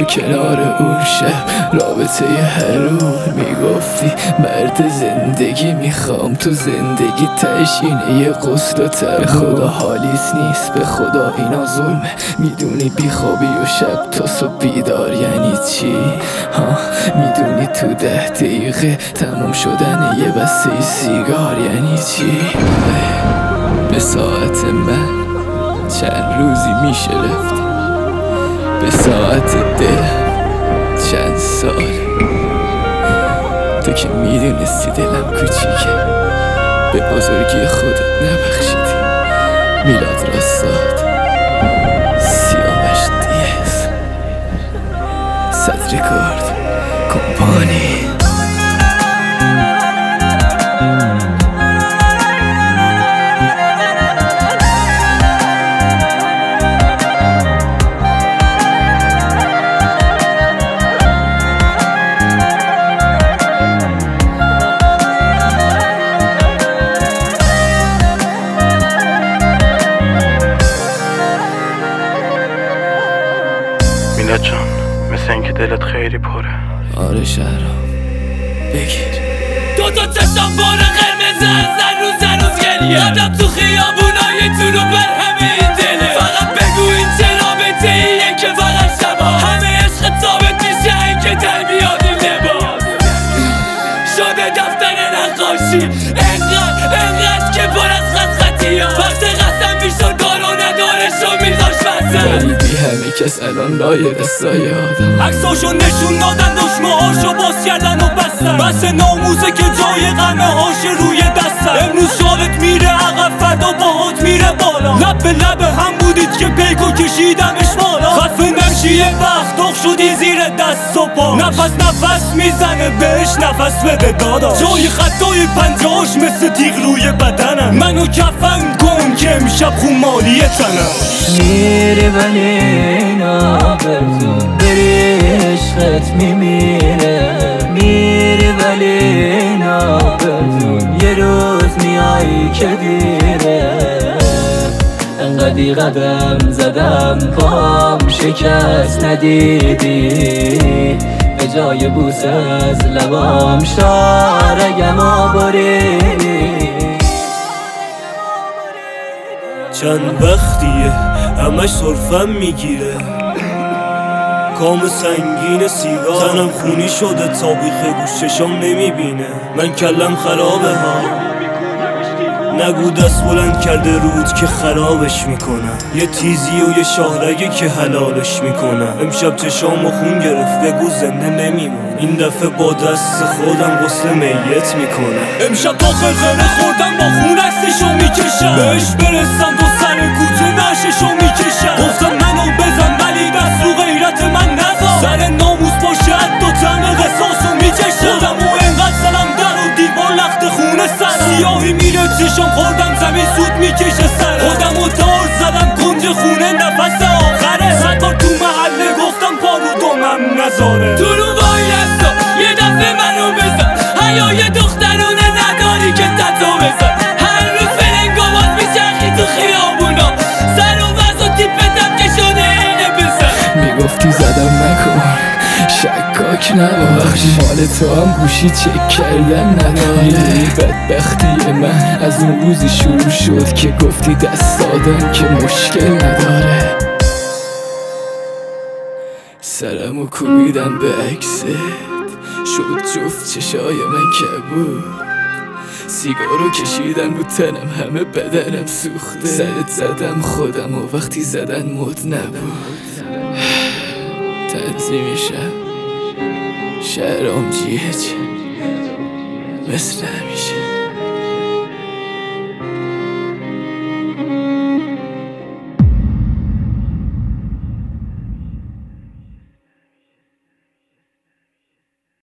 کنار اون شب رابطه هر روز میگفتی مرد زندگی میخوام تو زندگی تشینه یه غسل و تب. به خدا حالیت نیست، به خدا اینا ظلمه. میدونی بیخوابی و شب تا صبح بیدار یعنی چی؟ ها میدونی تو 10 دقیقه تموم شدن یه بسته سیگار یعنی چی؟ به ساعت من چند روزی میشه رفت، به ساعت دلم چند سال. تو که میدونستی دلم کوچیکه، به بزرگی خودت نبخشیدی. میلاد راستاد سیاوش دیز صد رکورد کمپانی. میلاد جان، مثل اینکه دلت خیلی پره. آره شهرام بگیر. دوتا چشم بار قرمز هنوز گریه یادم تو خیابونای تو رو بر همه این دله. فقط بگو این چه رابطه ایه که فقط شبا همه عشق ثابت میشه این که در بیاد این لباس شده دفتر نقاشی. انقدر که پر از خطی ها وقت قسم میشد دارو ندارشو میذاش ولی بی همه کس الان لای دستای آدم. عکساشو نشون دادن دشمه هاشو باز کردن و بستن. بس ناموزه که جای غمه هاش روی دستن. امروز شالت میره عقب فردا باهات میره بالا. لب به لب هم بودید که پیکو کشیدمش بالا. خفه نمشی یه وقت داغ شدی زیر دست و پا. نفس میزنه بهش نفس بده دادا. جای خطای پنجاش مثل تیغ روی بدنم. منو کفن کن که امشب خونمالی تنم. میری ولی نابرزون بری عشقت میمیره. میری ولی نابرزون یه روز میایی که دیره. انقدی قدم زدم پام شکست ندیدی. به جای بوس از لبام شارگمو بریدی. چند وقتیه همش صرفم میگیره. کام سنگین سیگار تنم خونی شده تا بیخ گوششم نمیبینه. من کلم خرابه ها نگو دست بلند کرده رود که خرابش میکنم. یه تیزی و یه شاهرگه که حلالش میکنم. امشب چشامو خون گرفت بگو زنده نمیمون. این دفعه با دست خودم غسل میت میکنم. امشب با خرخره خوردم با خون عکسشو میکشم. بهش برسم تو سر کوچه نششو میکشم. گفتم منو بزن ولی دست رو غیرت من نزار. سر ناموس باشه حتی تن قصاصو میکشم. خودمو انقدر زدم در و دیوار لخت خونه سرم. سیاهی میره چشم خوردم زمین سود میکشه سرم. خودمو تار زدم کنج خونه نفس آخره. صد بار تو محله گفتم پا رو دومم نذاره. تو رو وایستا یه دفعه منو بزن. حیای دخترونه نداری که تتو بزن. هر روز فرنگا باز میچرخی تو خیابونا. سر و وز و تیپتم که شده اینه بزن. میگفتی زدم نکن شکاک نباش. مال تو هم گوشی چک کردن نداره. بدبختی من از اون روزی شروع شد که گفتی دست دادم که مشکل نداره. سرمو کوبیدم به عکست شد جفت چشای من کبود. سیگارو کشیدم رو تنم همه بدنم سوخته. سرت زدم خودم و وقتی زدن مد نبود. تنظیمشم شهرام جیهچ مثل همیشه.